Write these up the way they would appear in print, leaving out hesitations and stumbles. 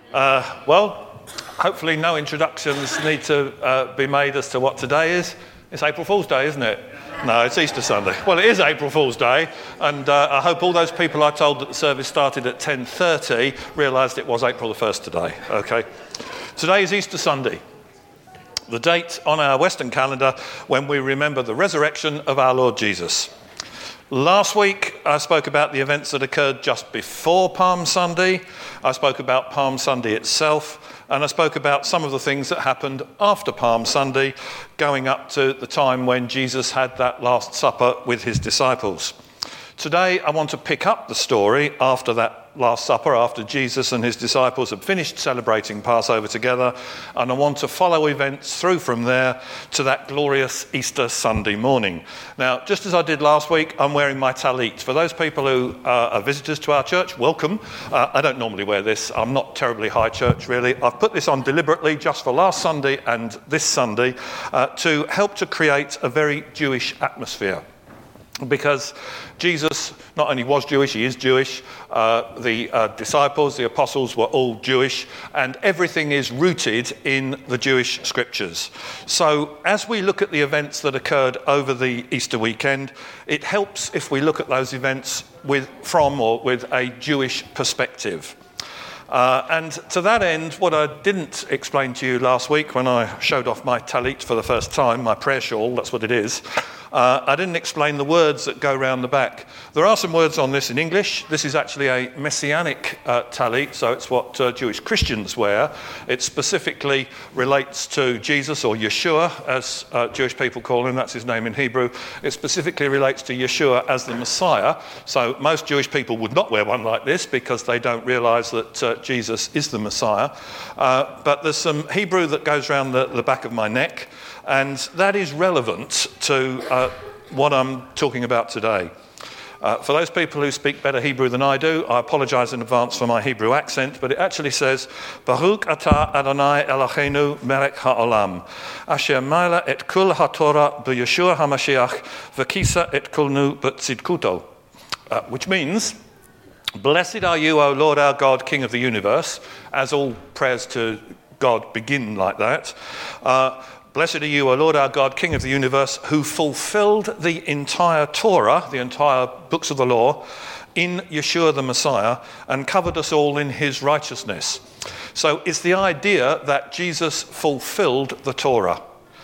Well, hopefully no introductions need to be made as to what today is. It's April Fool's Day, isn't it? No, it's Easter Sunday. Well, it is April Fool's Day, and I hope all those people I told that the service started at 10:30 realised it was April the 1st today, okay? Today is Easter Sunday, the date on our Western calendar when we remember the resurrection of our Lord Jesus. Last week, I spoke about the events that occurred just before Palm Sunday. I spoke about Palm Sunday itself, and I spoke about some of the things that happened after Palm Sunday, going up to the time when Jesus had that Last Supper with his disciples. Today, I want to pick up the story after that Last Supper, after Jesus and his disciples had finished celebrating Passover together, and I want to follow events through from there to that glorious Easter Sunday morning. Now, just as I did last week, I'm wearing my talit. For those people who are visitors to our church, welcome. I don't normally wear this. I'm not terribly high church, really. I've put this on deliberately just for last Sunday and this Sunday to help to create a very Jewish atmosphere. Because Jesus not only was Jewish, he is Jewish. The disciples, the apostles were all Jewish, and everything is rooted in the Jewish scriptures. So as we look at the events that occurred over the Easter weekend, it helps if we look at those events with a Jewish perspective. And to that end, what I didn't explain to you last week when I showed off my talit for the first time, my prayer shawl, that's what it is, I didn't explain the words that go round the back. There are some words on this in English. This is actually a messianic talit, so it's what Jewish Christians wear. It specifically relates to Jesus, or Yeshua, as Jewish people call him. That's his name in Hebrew. It specifically relates to Yeshua as the Messiah. So most Jewish people would not wear one like this because they don't realise that Jesus is the Messiah. But there's some Hebrew that goes around the back of my neck, and that is relevant to what I'm talking about today. For those people who speak better Hebrew than I do, I apologise in advance for my Hebrew accent, but it actually says, Baruch atah Adonai Eloheinu melech ha'olam, asher ma'ala et kul ha'torah b'Yeshua HaMashiach, v'kisa et kulnu b'tzidkuto, which means, Blessed are you, O Lord our God, King of the universe, as all prayers to God begin like that. Blessed are you, O Lord our God, King of the universe, who fulfilled the entire Torah, the entire books of the law, in Yeshua the Messiah, and covered us all in his righteousness. So it's the idea that Jesus fulfilled the Torah.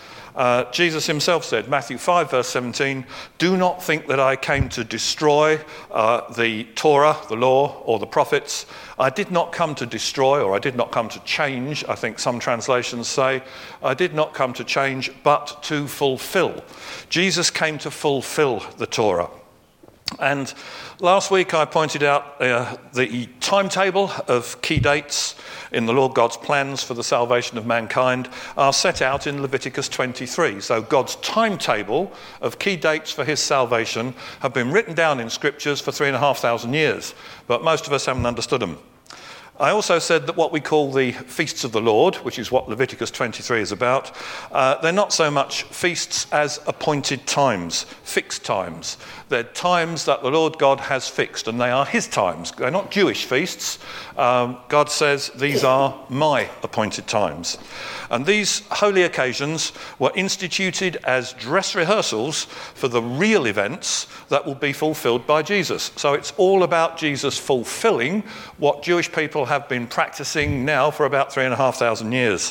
Jesus himself said, Matthew 5, verse 17, do not think that I came to destroy the Torah, the law, or the prophets. I did not come to destroy, or I did not come to change, I think some translations say. I did not come to change, but to fulfill. Jesus came to fulfill the Torah. And last week I pointed out the timetable of key dates in the Lord God's plans for the salvation of mankind are set out in Leviticus 23. So God's timetable of key dates for his salvation have been written down in scriptures for 3,500 years, but most of us haven't understood them. I also said that what we call the feasts of the Lord, which is what Leviticus 23 is about, they're not so much feasts as appointed times, fixed times. They're times that the Lord God has fixed, and they are his times. They're not Jewish feasts. God says, these are my appointed times. And these holy occasions were instituted as dress rehearsals for the real events that will be fulfilled by Jesus. So it's all about Jesus fulfilling what Jewish people have been practicing now for about 3,500 years.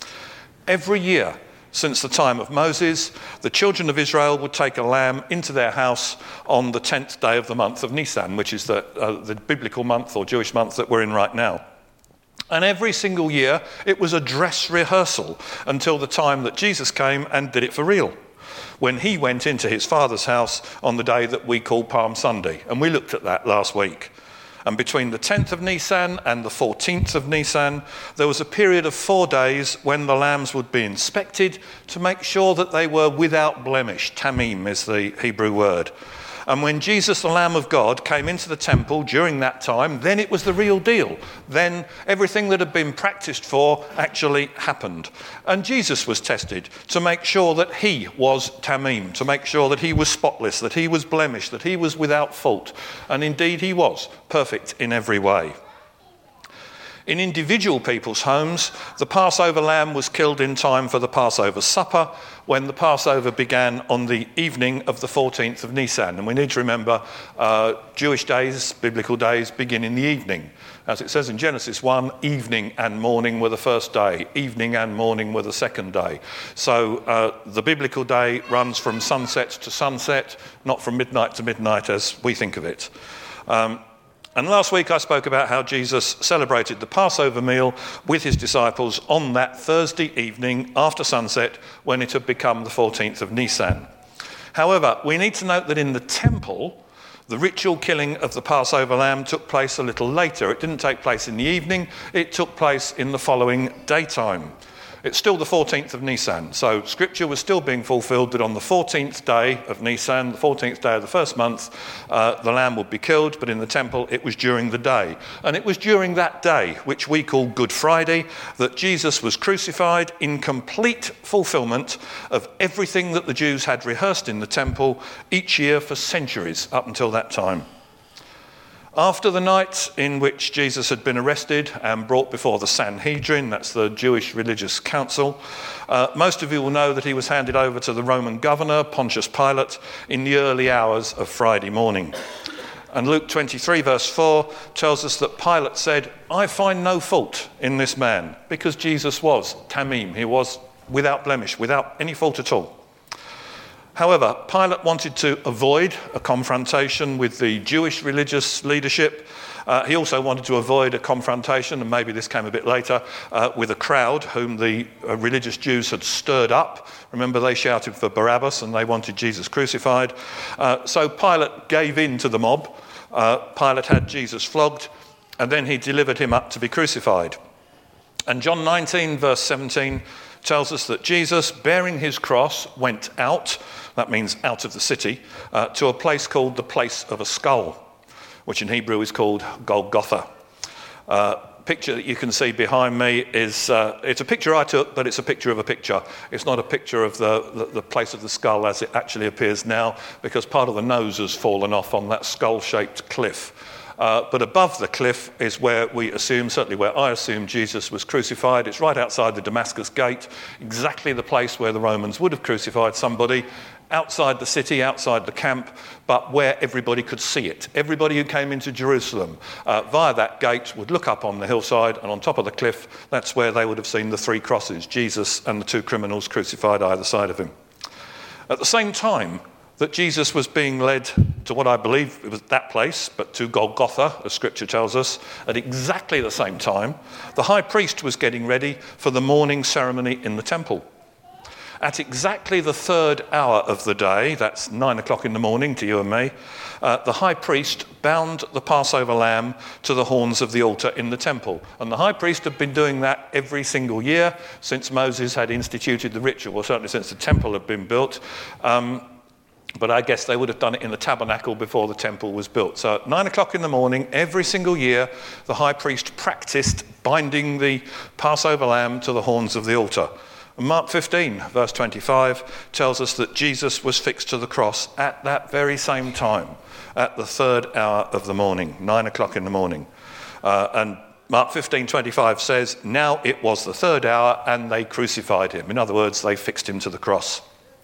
Every year since the time of Moses, the children of Israel would take a lamb into their house on the 10th day of the month of Nisan, which is the biblical month or Jewish month that we're in right now. And every single year, it was a dress rehearsal until the time that Jesus came and did it for real, when he went into his Father's house on the day that we call Palm Sunday. And we looked at that last week. And between the 10th of Nisan and the 14th of Nisan, there was a period of 4 days when the lambs would be inspected to make sure that they were without blemish. Tamim is the Hebrew word. And when Jesus, the Lamb of God, came into the temple during that time, then it was the real deal. Then everything that had been practiced for actually happened. And Jesus was tested to make sure that he was Tamim, to make sure that he was spotless, that he was blemished, that he was without fault. And indeed he was perfect in every way. In individual people's homes, the Passover lamb was killed in time for the Passover supper when the Passover began on the evening of the 14th of Nisan. And we need to remember Jewish days, biblical days, begin in the evening. As it says in Genesis 1, evening and morning were the first day. Evening and morning were the second day. So the biblical day runs from sunset to sunset, not from midnight to midnight as we think of it. And last week I spoke about how Jesus celebrated the Passover meal with his disciples on that Thursday evening after sunset when it had become the 14th of Nisan. However, we need to note that in the temple, the ritual killing of the Passover lamb took place a little later. It didn't take place in the evening, it took place in the following daytime. It's still the 14th of Nisan, so scripture was still being fulfilled that on the 14th day of Nisan, the 14th day of the first month, the lamb would be killed, but in the temple it was during the day. And it was during that day, which we call Good Friday, that Jesus was crucified in complete fulfillment of everything that the Jews had rehearsed in the temple each year for centuries up until that time. After the night in which Jesus had been arrested and brought before the Sanhedrin, that's the Jewish religious council, most of you will know that he was handed over to the Roman governor, Pontius Pilate, in the early hours of Friday morning. And Luke 23 verse 4 tells us that Pilate said, "I find no fault in this man," because Jesus was Tamim, he was without blemish, without any fault at all. However, Pilate wanted to avoid a confrontation with the Jewish religious leadership. He also wanted to avoid a confrontation, and maybe this came a bit later, with a crowd whom the religious Jews had stirred up. Remember, they shouted for Barabbas and they wanted Jesus crucified. So Pilate gave in to the mob. Pilate had Jesus flogged, and then he delivered him up to be crucified. And John 19, verse 17, tells us that Jesus, bearing his cross, went out, that means out of the city, to a place called the Place of a Skull, which in Hebrew is called Golgotha. Picture that you can see behind me is, it's a picture I took, but it's a picture of a picture. It's not a picture of the place of the skull as it actually appears now, because part of the nose has fallen off on that skull-shaped cliff. But above the cliff is where we assume, certainly where I assume Jesus was crucified. It's right outside the Damascus Gate, exactly the place where the Romans would have crucified somebody, outside the city, outside the camp, but where everybody could see it. Everybody who came into Jerusalem via that gate would look up on the hillside, and on top of the cliff, that's where they would have seen the three crosses, Jesus and the two criminals crucified either side of him. At the same time that Jesus was being led to what I believe it was that place, but to Golgotha, as scripture tells us, at exactly the same time, the high priest was getting ready for the morning ceremony in the temple. At exactly the third hour of the day, that's 9 o'clock in the morning to you and me, the high priest bound the Passover lamb to the horns of the altar in the temple. And the high priest had been doing that every single year since Moses had instituted the ritual, or certainly since the temple had been built. But I guess they would have done it in the tabernacle before the temple was built. So at 9 o'clock in the morning, every single year, the high priest practiced binding the Passover lamb to the horns of the altar. And Mark 15, verse 25, tells us that Jesus was fixed to the cross at that very same time, at the third hour of the morning, 9 o'clock in the morning. And Mark 15:25 says, "Now it was the third hour, and they crucified him." In other words, they fixed him to the cross.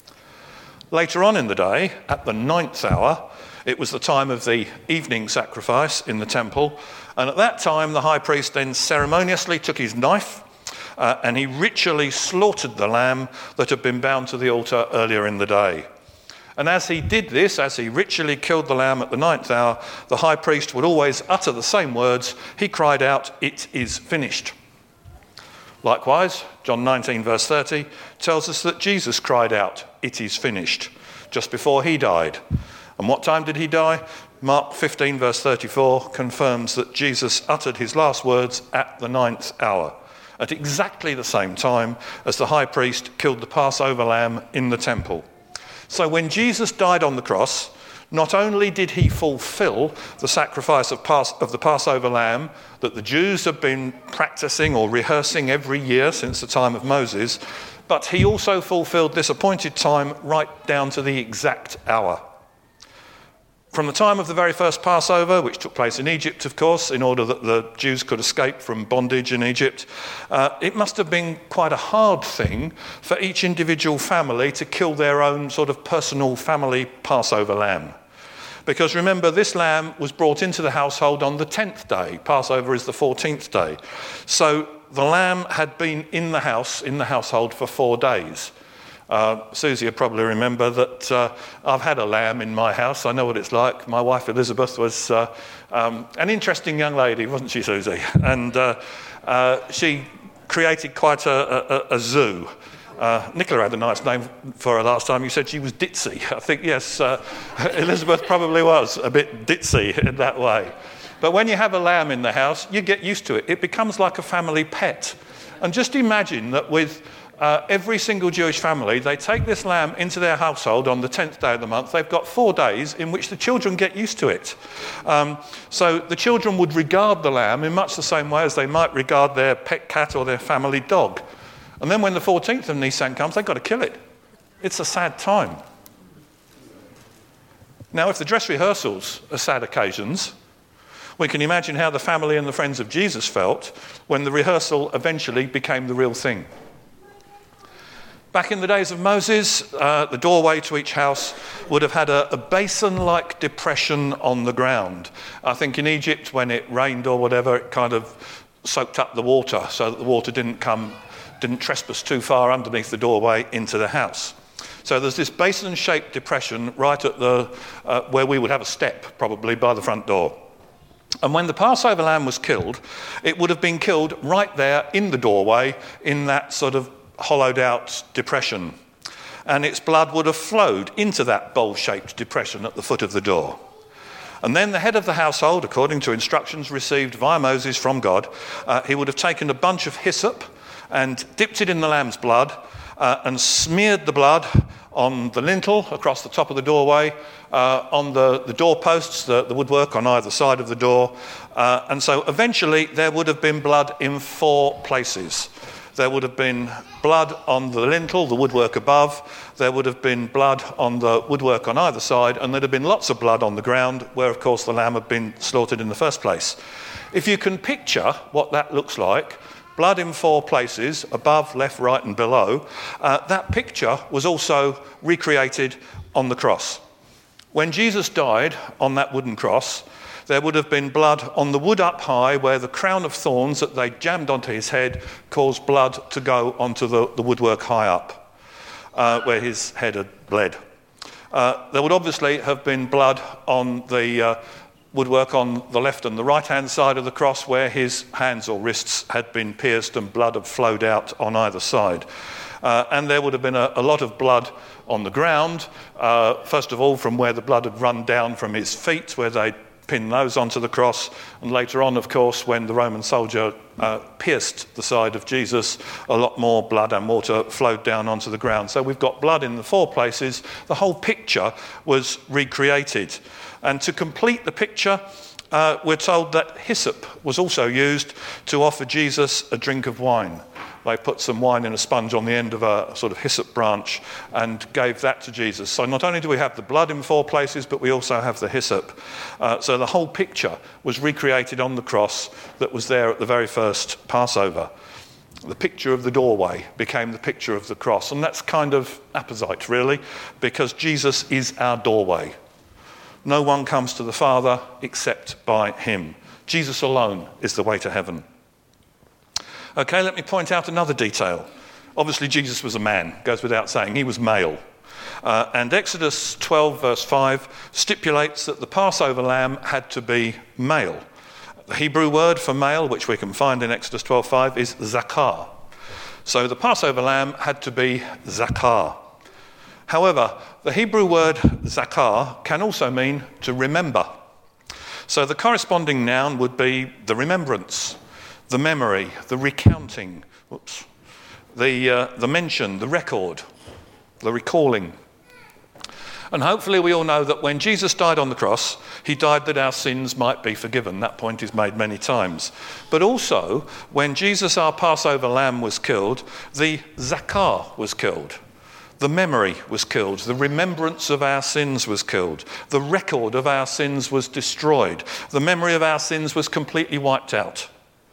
Later on in the day, at the 9th hour, it was the time of the evening sacrifice in the temple. And at that time, the high priest then ceremoniously took his knife and he ritually slaughtered the lamb that had been bound to the altar earlier in the day. And as he did this, as he ritually killed the lamb at the 9th hour, the high priest would always utter the same words. He cried out, "It is finished." Likewise, John 19 verse 30 tells us that Jesus cried out, "It is finished," just before he died. And what time did he die? Mark 15 verse 34 confirms that Jesus uttered his last words at the 9th hour, at exactly the same time as the high priest killed the Passover lamb in the temple. So when Jesus died on the cross, not only did he fulfill the sacrifice of the Passover lamb that the Jews have been practicing or rehearsing every year since the time of Moses, but he also fulfilled this appointed time right down to the exact hour. From the time of the very first Passover, which took place in Egypt, of course, in order that the Jews could escape from bondage in Egypt, it must have been quite a hard thing for each individual family to kill their own sort of personal family Passover lamb. Because remember, this lamb was brought into the household on the 10th day. Passover is the 14th day. So the lamb had been in the household for 4 days. Susie will probably remember that I've had a lamb in my house. I know what it's like. My wife Elizabeth was an interesting young lady, wasn't she, Susie? And she created quite a zoo. Nicola had a nice name for her last time. You said she was ditzy. I think, yes, Elizabeth probably was a bit ditzy in that way. But when you have a lamb in the house, you get used to it. It becomes like a family pet. And just imagine that with every single Jewish family, they take this lamb into their household on the 10th day of the month. They've got 4 days in which the children get used to it. So the children would regard the lamb in much the same way as they might regard their pet cat or their family dog. And then when the 14th of Nisan comes, they've got to kill it. It's a sad time. Now, if the dress rehearsals are sad occasions, we can imagine how the family and the friends of Jesus felt when the rehearsal eventually became the real thing. Back in the days of Moses, the doorway to each house would have had a basin-like depression on the ground. I think in Egypt, when it rained or whatever, it kind of soaked up the water so that the water didn't trespass too far underneath the doorway into the house. So there's this basin-shaped depression right at the where we would have a step, probably, by the front door. And when the Passover lamb was killed, it would have been killed right there in the doorway in that sort of hollowed out depression, and its blood would have flowed into that bowl-shaped depression at the foot of the door. And then the head of the household, according to instructions received via Moses from God, he would have taken a bunch of hyssop and dipped it in the lamb's blood and smeared the blood on the lintel across the top of the doorway, on the doorposts, the woodwork on either side of the door. And so eventually there would have been blood in 4 places. There would have been blood on the lintel, the woodwork above. There would have been blood on the woodwork on either side, and there'd have been lots of blood on the ground where, of course, the lamb had been slaughtered in the first place. If you can picture what that looks like, blood in 4 places, above, left, right, and below, that picture was also recreated on the cross. When Jesus died on that wooden cross, there would have been blood on the wood up high where the crown of thorns that they jammed onto his head caused blood to go onto the woodwork high up, where his head had bled. There would obviously have been blood on the woodwork on the left and the right-hand side of the cross where his hands or wrists had been pierced and blood had flowed out on either side. And there would have been a lot of blood on the ground, first of all from where the blood had run down from his feet, where they pin those onto the cross, and later on, of course, when the Roman soldier pierced the side of Jesus, a lot more blood and water flowed down onto the ground. So we've got blood in the 4 places. The whole picture was recreated. And to complete the picture, we're told that hyssop was also used to offer Jesus a drink of wine. They put some wine in a sponge on the end of a sort of hyssop branch and gave that to Jesus. So not only do we have the blood in 4 places, but we also have the hyssop. So the whole picture was recreated on the cross that was there at the very first Passover. The picture of the doorway became the picture of the cross. And that's kind of apposite, really, because Jesus is our doorway. No one comes to the Father except by him. Jesus alone is the way to heaven. Okay, let me point out another detail. Obviously, Jesus was a man, goes without saying. He was male. And Exodus 12, verse 5, stipulates that the Passover lamb had to be male. The Hebrew word for male, which we can find in Exodus 12:5, is zakar. So the Passover lamb had to be zakar. However, the Hebrew word zakar can also mean to remember. So the corresponding noun would be the remembrance, the memory, the recounting, the mention, the record, the recalling. And hopefully we all know that when Jesus died on the cross, he died that our sins might be forgiven. That point is made many times. But also, when Jesus, our Passover lamb, was killed, the zakar was killed. The memory was killed. The remembrance of our sins was killed. The record of our sins was destroyed. The memory of our sins was completely wiped out.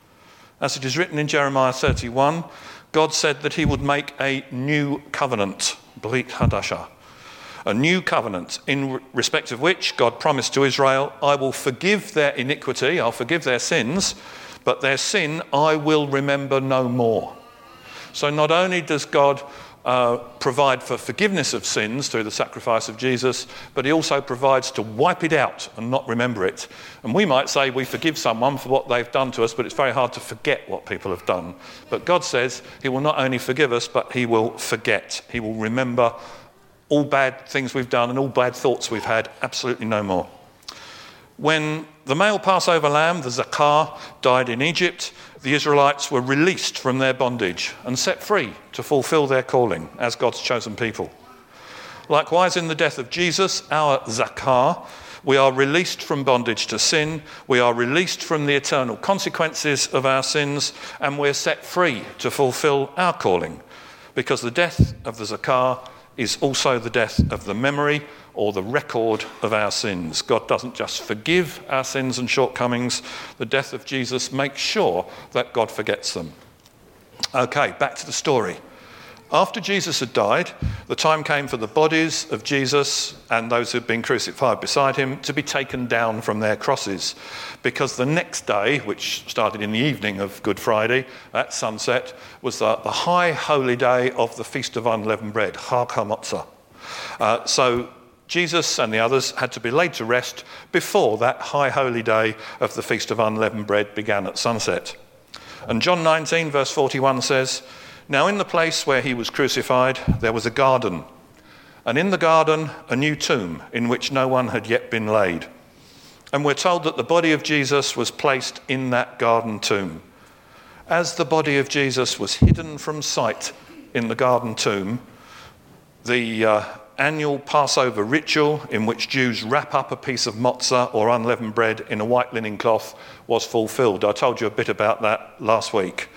As it is written in Jeremiah 31, God said that he would make a new covenant, Brit Hadashah, a new covenant in respect of which God promised to Israel, I will forgive their iniquity, I'll forgive their sins, but their sin I will remember no more. So not only does God provide for forgiveness of sins through the sacrifice of Jesus, but he also provides to wipe it out and not remember it. And we might say we forgive someone for what they've done to us, but it's very hard to forget what people have done. But God says he will not only forgive us, but he will forget. He will remember all bad things we've done and all bad thoughts we've had, absolutely no more. When the male Passover lamb, the Zakah, died in Egypt, the Israelites were released from their bondage and set free to fulfill their calling as God's chosen people. Likewise, in the death of Jesus, our Zakah, we are released from bondage to sin, we are released from the eternal consequences of our sins, and we're set free to fulfill our calling, because the death of the Zakah is also the death of the memory or the record of our sins. God doesn't just forgive our sins and shortcomings. The death of Jesus makes sure that God forgets them. Okay, back to the story. After Jesus had died, the time came for the bodies of Jesus and those who had been crucified beside him to be taken down from their crosses, because the next day, which started in the evening of Good Friday at sunset, was the high holy day of the Feast of Unleavened Bread, Chag HaMatzah. So Jesus and the others had to be laid to rest before that high holy day of the Feast of Unleavened Bread began at sunset. And John 19 verse 41 says, "Now in the place where he was crucified there was a garden, and in the garden a new tomb in which no one had yet been laid. And we're told that the body of Jesus was placed in that garden tomb. As the body of Jesus was hidden from sight in the garden tomb, the annual Passover ritual in which Jews wrap up a piece of matzah or unleavened bread in a white linen cloth was fulfilled." I told you a bit about that last week.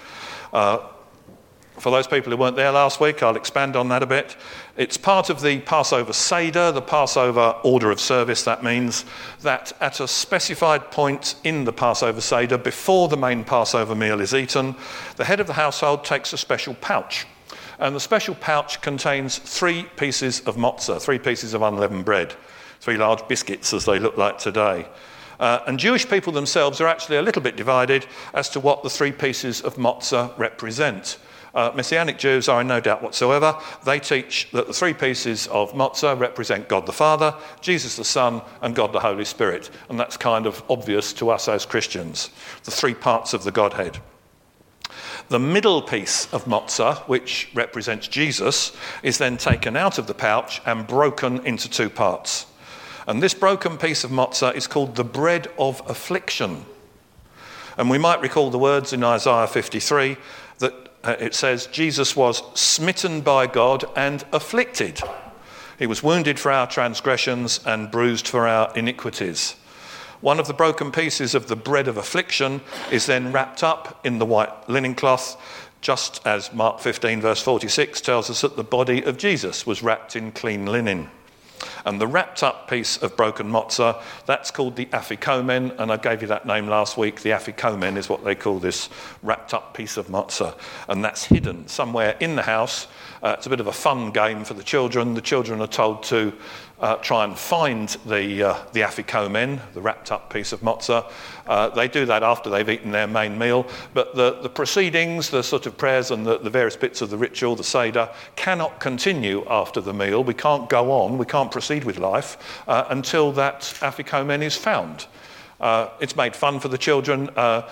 For those people who weren't there last week, I'll expand on that a bit. It's part of the Passover Seder, the Passover order of service. That means that at a specified point in the Passover Seder, before the main Passover meal is eaten, the head of the household takes a special pouch. And the special pouch contains 3 pieces of matzah, 3 pieces of unleavened bread, 3 large biscuits as they look like today. And Jewish people themselves are actually a little bit divided as to what the 3 pieces of matzah represent. Messianic Jews are in no doubt whatsoever. They teach that the 3 pieces of matzah represent God the Father, Jesus the Son, and God the Holy Spirit. And that's kind of obvious to us as Christians, the 3 parts of the Godhead. The middle piece of matzah, which represents Jesus, is then taken out of the pouch and broken into 2 parts. And this broken piece of matzah is called the bread of affliction. And we might recall the words in Isaiah 53 that it says, Jesus was smitten by God and afflicted. He was wounded for our transgressions and bruised for our iniquities. One of the broken pieces of the bread of affliction is then wrapped up in the white linen cloth, just as Mark 15 verse 46 tells us that the body of Jesus was wrapped in clean linen. And the wrapped up piece of broken matzah, that's called the afikomen, and I gave you that name last week. The afikomen is what they call this wrapped up piece of matzah, and that's hidden somewhere in the house. It's a bit of a fun game for the children. The children are told to try and find the afikomen, the wrapped up piece of matzah. They do that after they've eaten their main meal, but the proceedings, the sort of prayers and the various bits of the ritual, the Seder, cannot continue after the meal. We can't go on, we can't proceed with life until that afikomen is found. It's made fun for the children.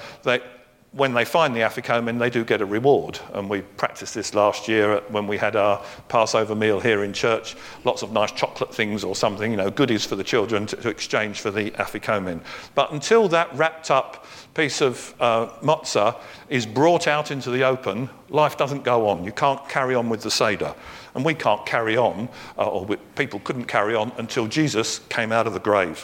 When they find the afikomen, they do get a reward. And we practiced this last year when we had our Passover meal here in church. Lots of nice chocolate things or something, goodies for the children to exchange for the afikomen. But until that wrapped up piece of matzah is brought out into the open, life doesn't go on. You can't carry on with the Seder. And we can't carry on, people couldn't carry on until Jesus came out of the grave.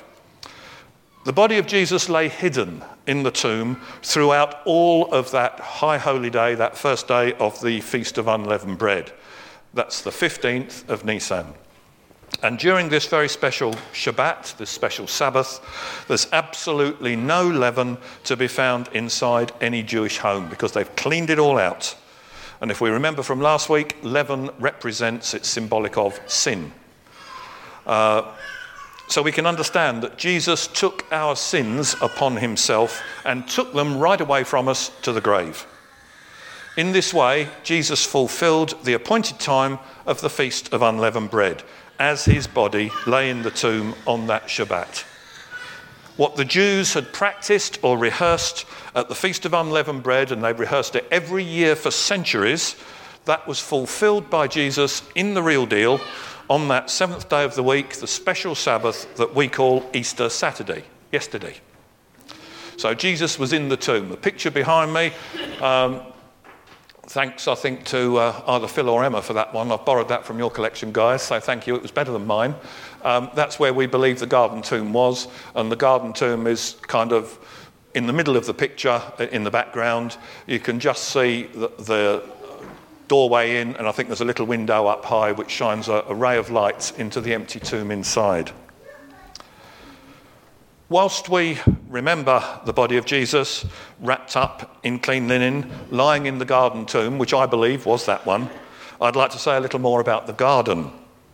The body of Jesus lay hidden in the tomb throughout all of that high holy day, that first day of the Feast of Unleavened Bread. That's the 15th of Nisan. And during this very special Shabbat, this special Sabbath, there's absolutely no leaven to be found inside any Jewish home because they've cleaned it all out. And if we remember from last week, leaven represents, it's symbolic of sin. So we can understand that Jesus took our sins upon himself and took them right away from us to the grave. In this way, Jesus fulfilled the appointed time of the Feast of Unleavened Bread, as his body lay in the tomb on that Shabbat. What the Jews had practiced or rehearsed at the Feast of Unleavened Bread, and they've rehearsed it every year for centuries, that was fulfilled by Jesus in the real deal on that seventh day of the week, the special Sabbath that we call Easter Saturday, yesterday. So Jesus was in the tomb. The picture behind me, thanks, I think, to either Phil or Emma for that one. I've borrowed that from your collection, guys, so thank you. It was better than mine. That's where we believe the garden tomb was, and the garden tomb is kind of in the middle of the picture, in the background. You can just see the doorway in, and I think there's a little window up high which shines a ray of light into the empty tomb inside. Whilst we remember the body of Jesus wrapped up in clean linen, lying in the garden tomb, which I believe was that one, I'd like to say a little more about the garden.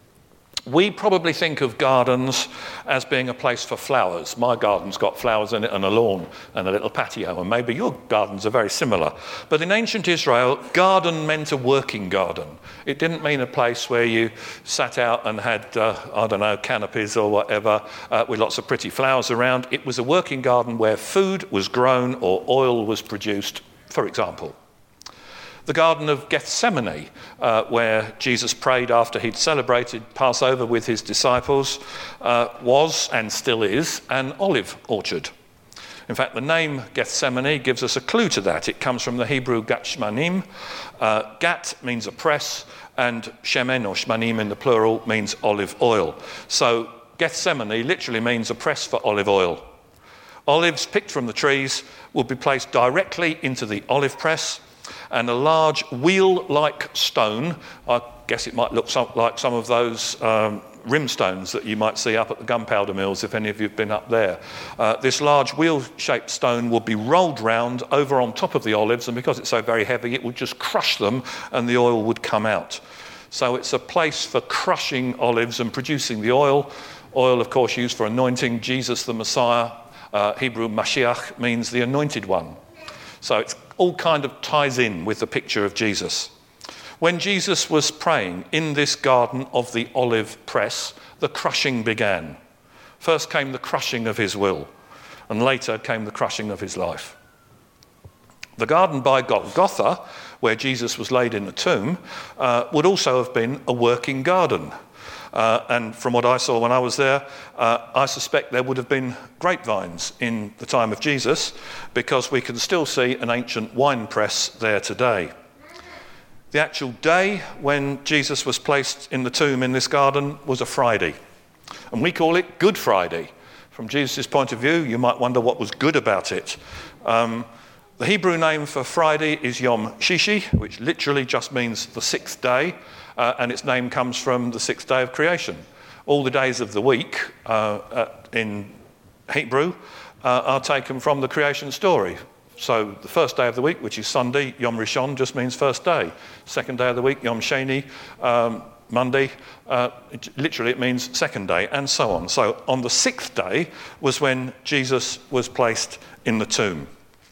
We probably think of gardens as being a place for flowers. My garden's got flowers in it and a lawn and a little patio, and maybe your gardens are very similar. But in ancient Israel, garden meant a working garden. It didn't mean a place where you sat out and had, canopies or whatever with lots of pretty flowers around. It was a working garden where food was grown or oil was produced, for example. The Garden of Gethsemane, where Jesus prayed after he'd celebrated Passover with his disciples, was and still is an olive orchard. In fact, the name Gethsemane gives us a clue to that. It comes from the Hebrew gat shmanim. Gat means a press, and shemen or shmanim in the plural means olive oil. So Gethsemane literally means a press for olive oil. Olives picked from the trees would be placed directly into the olive press, and a large wheel-like stone, I guess it might look like some of those rimstones that you might see up at the gunpowder mills, if any of you have been up there. This large wheel-shaped stone would be rolled round over on top of the olives, and because it's so very heavy, it would just crush them and the oil would come out. So it's a place for crushing olives and producing the oil. Oil, of course, used for anointing. Jesus, the Messiah, Hebrew Mashiach, means the anointed one. So it's all kind of ties in with the picture of Jesus. When Jesus was praying in this garden of the olive press, the crushing began. First came the crushing of his will, and later came the crushing of his life. The garden by Golgotha, where Jesus was laid in the tomb, would also have been a working garden. And from what I saw when I was there, I suspect there would have been grapevines in the time of Jesus, because we can still see an ancient wine press there today. The actual day when Jesus was placed in the tomb in this garden was a Friday, and we call it Good Friday. From Jesus' point of view, you might wonder what was good about it. The Hebrew name for Friday is Yom Shishi, which literally just means the sixth day, and its name comes from the sixth day of creation. All the days of the week in Hebrew are taken from the creation story. So the first day of the week, which is Sunday, Yom Rishon, just means first day. Second day of the week, Yom Sheni, Monday, literally it means second day, and so on. So on the sixth day was when Jesus was placed in the tomb.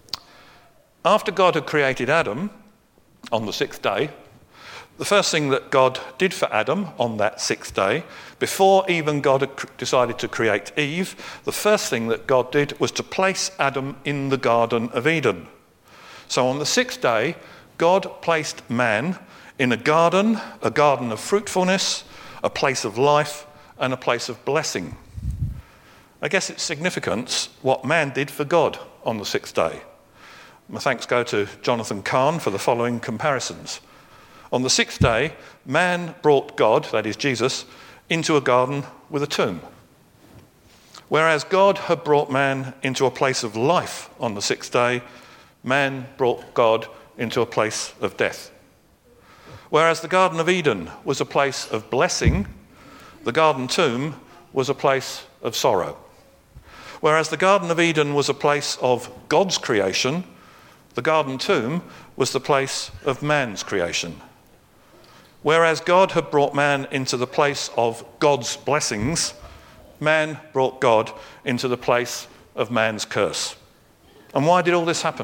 After God had created Adam on the sixth day, the first thing that God did for Adam on that sixth day, before even God had decided to create Eve, the first thing that God did was to place Adam in the Garden of Eden. So on the sixth day, God placed man in a garden of fruitfulness, a place of life, and a place of blessing. I guess it's significant what man did for God on the sixth day. My thanks go to Jonathan Kahn for the following comparisons. On the sixth day, man brought God, that is Jesus, into a garden with a tomb. Whereas God had brought man into a place of life on the sixth day, man brought God into a place of death. Whereas the Garden of Eden was a place of blessing, the garden tomb was a place of sorrow. Whereas the Garden of Eden was a place of God's creation, the garden tomb was the place of man's creation. Whereas God had brought man into the place of God's blessings, man brought God into the place of man's curse. And why did all this happen?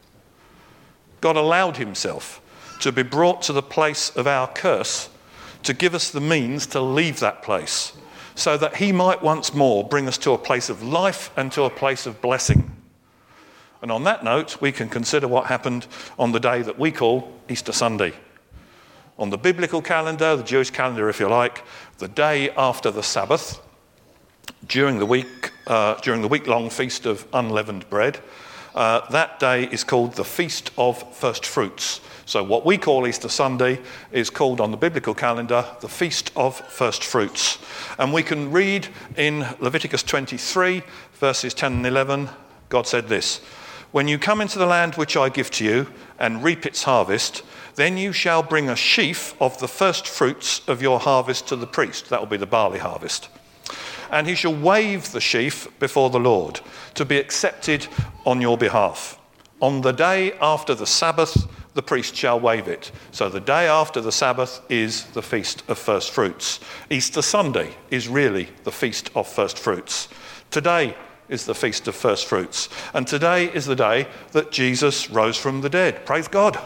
God allowed himself to be brought to the place of our curse to give us the means to leave that place, so that he might once more bring us to a place of life and to a place of blessing. And on that note, we can consider what happened on the day that we call Easter Sunday. On the biblical calendar, the Jewish calendar if you like, the day after the Sabbath, during the week-long feast of unleavened bread, that day is called the Feast of First Fruits. So what we call Easter Sunday is called on the biblical calendar the Feast of First Fruits. And we can read in Leviticus 23, verses 10 and 11, God said this: "When you come into the land which I give to you and reap its harvest, then you shall bring a sheaf of the first fruits of your harvest to the priest." That will be the barley harvest. "And he shall wave the sheaf before the Lord to be accepted on your behalf. On the day after the Sabbath, the priest shall wave it." So the day after the Sabbath is the Feast of First Fruits. Easter Sunday is really the Feast of First Fruits. Today is the Feast of First Fruits. And today is the day that Jesus rose from the dead. Praise God.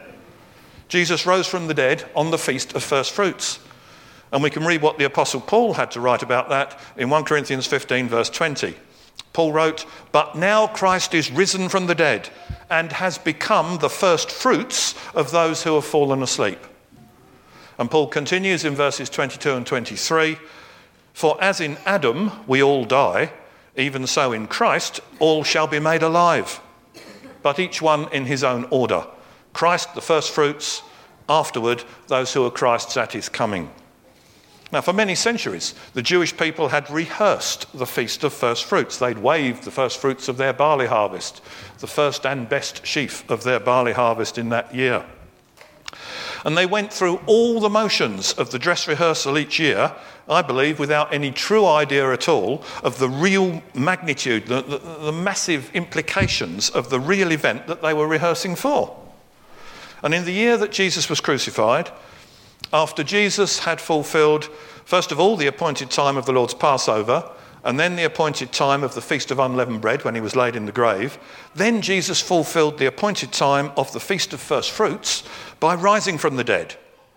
Jesus rose from the dead on the Feast of First Fruits. And we can read what the Apostle Paul had to write about that in 1 Corinthians 15, verse 20. Paul wrote, "But now Christ is risen from the dead and has become the first fruits of those who have fallen asleep." And Paul continues in verses 22 and 23, "For as in Adam we all die, even so in Christ all shall be made alive, but each one in his own order. Christ the first fruits, afterward those who are Christ's at his coming." Now, for many centuries, the Jewish people had rehearsed the Feast of First Fruits. They'd waved the first fruits of their barley harvest, the first and best sheaf of their barley harvest in that year. And they went through all the motions of the dress rehearsal each year, I believe, without any true idea at all of the real magnitude, the massive implications of the real event that they were rehearsing for. And in the year that Jesus was crucified, after Jesus had fulfilled, first of all, the appointed time of the Lord's Passover, and then the appointed time of the Feast of Unleavened Bread when he was laid in the grave, then Jesus fulfilled the appointed time of the Feast of First Fruits by rising from the dead.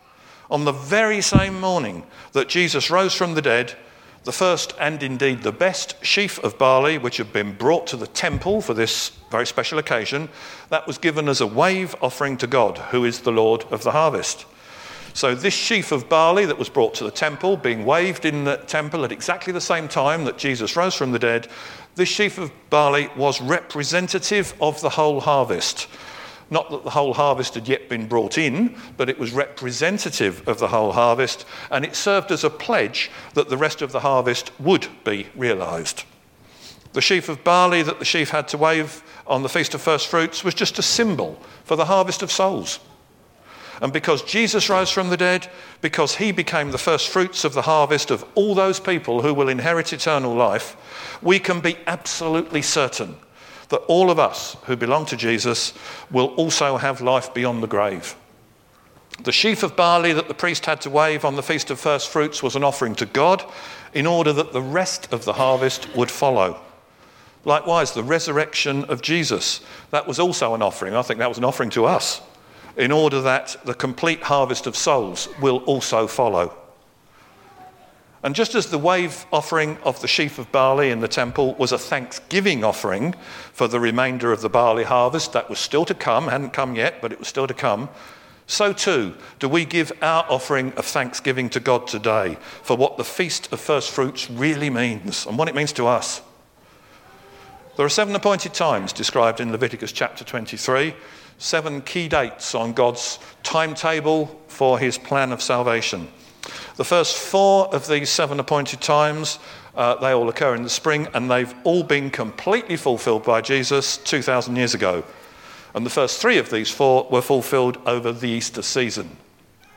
On the very same morning that Jesus rose from the dead, the first and indeed the best sheaf of barley, which had been brought to the temple for this very special occasion, that was given as a wave offering to God, who is the Lord of the harvest. So this sheaf of barley that was brought to the temple, being waved in the temple at exactly the same time that Jesus rose from the dead, this sheaf of barley was representative of the whole harvest. Not that the whole harvest had yet been brought in, but it was representative of the whole harvest, and it served as a pledge that the rest of the harvest would be realised. The sheaf of barley that the sheaf had to wave on the Feast of First Fruits was just a symbol for the harvest of souls. And because Jesus rose from the dead, because he became the first fruits of the harvest of all those people who will inherit eternal life, we can be absolutely certain that all of us who belong to Jesus will also have life beyond the grave. The sheaf of barley that the priest had to wave on the Feast of First Fruits was an offering to God in order that the rest of the harvest would follow. Likewise, the resurrection of Jesus, that was also an offering. I think that was an offering to us, in order that the complete harvest of souls will also follow. And just as the wave offering of the sheaf of barley in the temple was a thanksgiving offering for the remainder of the barley harvest that was still to come, hadn't come yet, but it was still to come, so too do we give our offering of thanksgiving to God today for what the Feast of First Fruits really means and what it means to us. There are 7 appointed times described in Leviticus chapter 23, 7 key dates on God's timetable for his plan of salvation. The first 4 of these 7 appointed times, they all occur in the spring, and they've all been completely fulfilled by Jesus 2,000 years ago. And the first 3 of these 4 were fulfilled over the Easter season.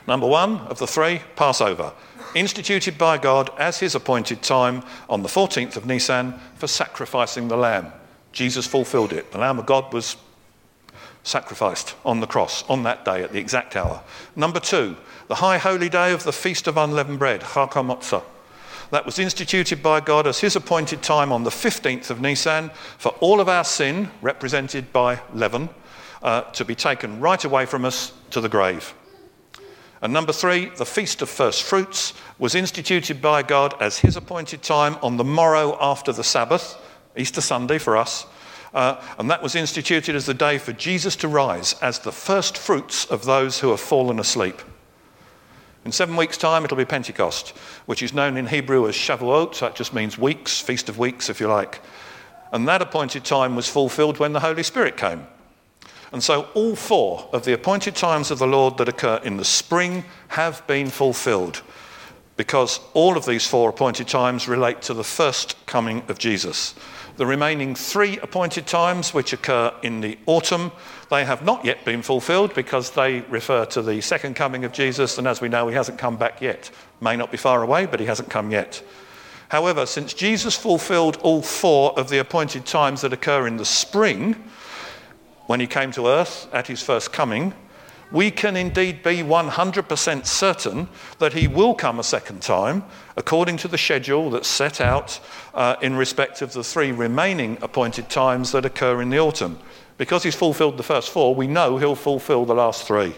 Number one of the three, Passover, instituted by God as his appointed time on the 14th of Nisan for sacrificing the lamb. Jesus fulfilled it. The Lamb of God was sacrificed on the cross on that day at the exact hour. Number two, the high holy day of the Feast of Unleavened Bread, Chag HaMatzah. That was instituted by God as his appointed time on the 15th of Nisan for all of our sin, represented by leaven, to be taken right away from us to the grave. And number three, the Feast of First Fruits was instituted by God as his appointed time on the morrow after the Sabbath, Easter Sunday for us, and that was instituted as the day for Jesus to rise as the first fruits of those who have fallen asleep. In 7 weeks' time, it'll be Pentecost, which is known in Hebrew as Shavuot. That just means weeks, Feast of Weeks, if you like. And that appointed time was fulfilled when the Holy Spirit came. And so all 4 of the appointed times of the Lord that occur in the spring have been fulfilled, because all of these 4 appointed times relate to the first coming of Jesus. The remaining 3 appointed times, which occur in the autumn, they have not yet been fulfilled because they refer to the second coming of Jesus, and as we know, he hasn't come back yet. May not be far away, but he hasn't come yet. However, since Jesus fulfilled all 4 of the appointed times that occur in the spring, when he came to earth at his first coming, we can indeed be 100% certain that he will come a second time, according to the schedule that's set out in respect of the 3 remaining appointed times that occur in the autumn. Because he's fulfilled the first 4, we know he'll fulfill the last 3.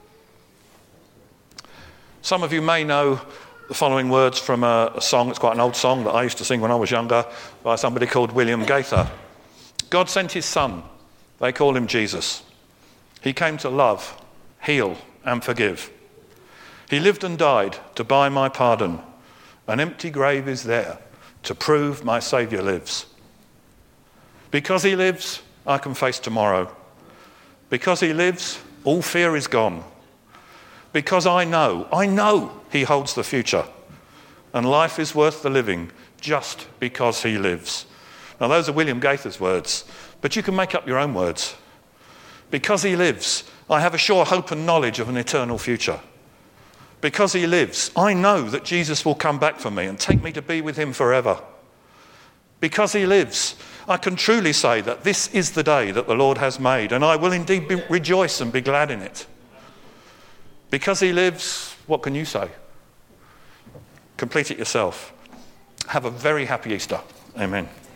Some of you may know the following words from a song. It's quite an old song that I used to sing when I was younger, by somebody called William Gaither. God sent his son. They call him Jesus. He came to love, heal and forgive. He lived and died to buy my pardon. An empty grave is there to prove my Saviour lives. Because he lives, I can face tomorrow. Because he lives, all fear is gone. Because I know he holds the future. And life is worth the living just because he lives. Now those are William Gaither's words, but you can make up your own words. Because he lives, I have a sure hope and knowledge of an eternal future. Because he lives, I know that Jesus will come back for me and take me to be with him forever. Because he lives, I can truly say that this is the day that the Lord has made, and I will indeed rejoice and be glad in it. Because he lives, what can you say? Complete it yourself. Have a very happy Easter. Amen.